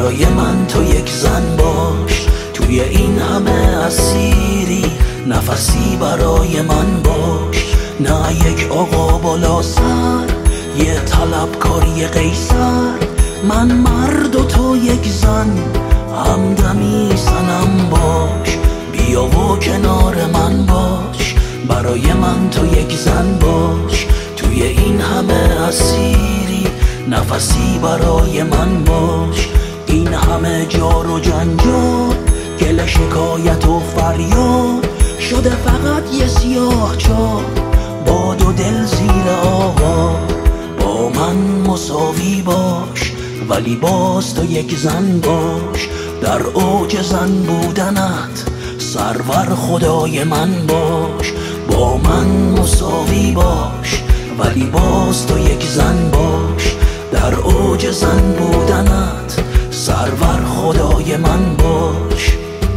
برای من تو یک زن باش، توی این همه اسیری نفسی برای من باش. نه یک آقا بالا سر، یه طلبکار یه قیصر، من مرد و تو یک زن، همدمی سنم باش. بیا و کنار من باش، برای من تو یک زن باش، توی این همه اسیری نفسی برای من باش. این همه جار و جنجال، گله شکایت و فریاد، شده فقط یه سیاه چال با دو دل زیر آقا. با من مساوی باش ولی باز تو یک زن باش، در اوج زن بودنت سرور خدای من باش. با من مساوی باش ولی باز تو یک زن باش، در اوج زن بودنت سرور خدای من باش.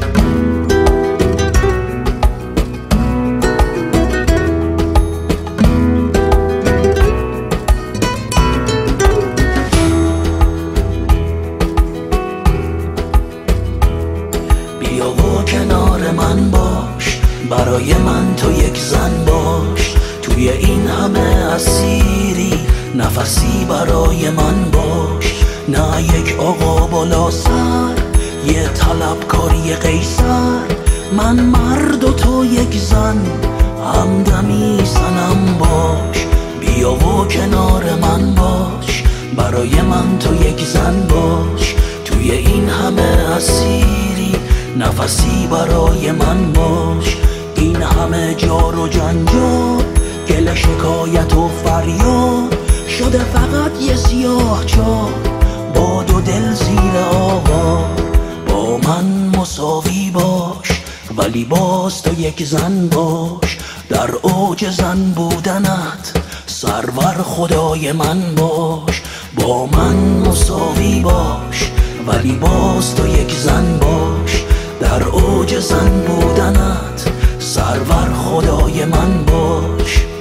بیا و کنار من باش، برای من تو یک زن باش، توی این همه اسیری نفسی برای من باش. نه یک آقا بالا سر، یه طلبکار یه قیصر، من مرد و تو یک زن، همدمی سنم باش. بیا و کنار من باش، برای من تو یک زن باش، توی این همه اسیری نفسی برای من باش. این همه جار و جنجال، گله شکایت و فریاد، شده فقط یه سیاه چال با دو دل زیر آقا. با من مساوی باش ولی باز تو یک زن باش، در اوج زن بودنت سرور خدای من باش. با من مساوی باش ولی باز تو یک زن باش، در اوج زن بودنت سرور خدای من باش.